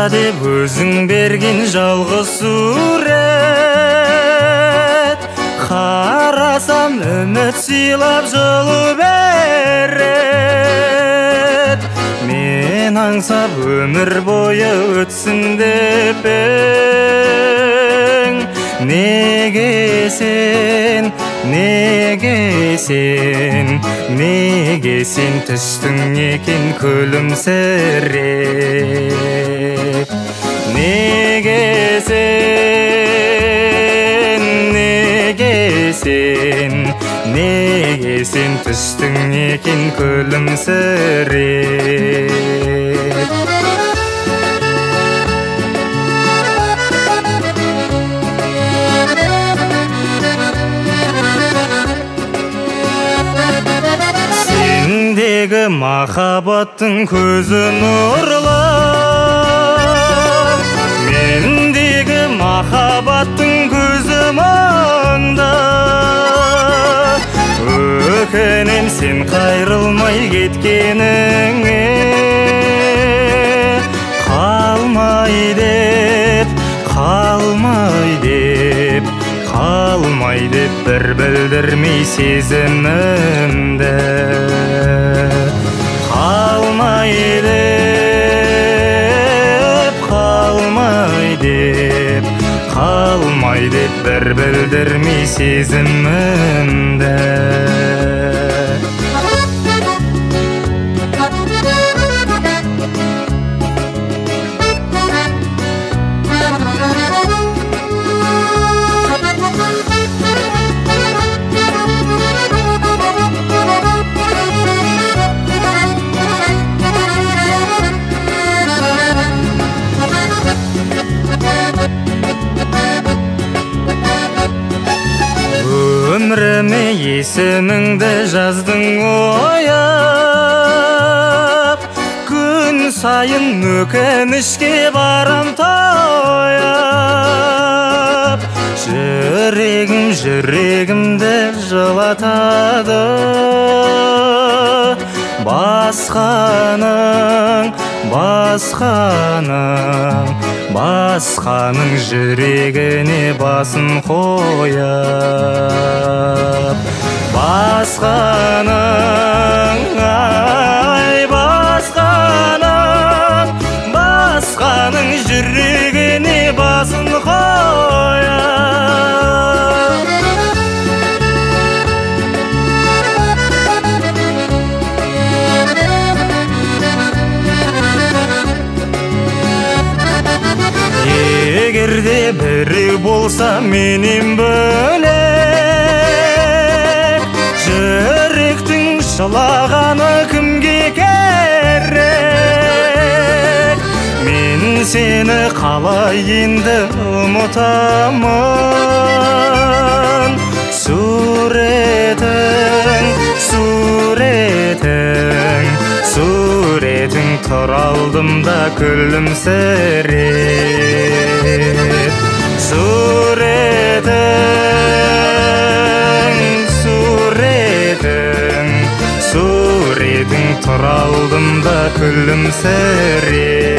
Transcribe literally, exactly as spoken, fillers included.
деп өзің берген жалғыз сурет, қарасам үміт сыйлап жылу берет. Мен аңсап өмір бойы өтсін деп ең, неге сен, неге сен, неге сен түстің екен күлімсіреп? Неге сен, неге сен, неге сен түстің екен күлімсіреп? Сендегі махаббаттың көзі нұрлы, мендегі махаббаттың көзі мұңды. Өкінем сен қайрылмай кеткеніңе, қалмай деп, қалмай деп, қалмай деп бір білдірмей сезімімді. Қалмай деп, қалмай деп, қалмай деп бір білдірмей сезімімді. Өміріме есіміңді жаздың ояп, күн сайын өкінішке барам тояп. Жүрегім жүрегімді жылатады, басқаның, басқаның, басқаның жүрегіне басын қояп. Басқаның, ай басқаның, басқаның жүрегіне басын қояп. Егерде біреу болса менен бөлек, жүректің жылағаны кімге керек? Мен сені қалай енді ұмытамын? Суретің, суретің, суретің тұр алдымда күлімсіреп. Суретің, суретің, суретің тұр алдымда күлімсіреп.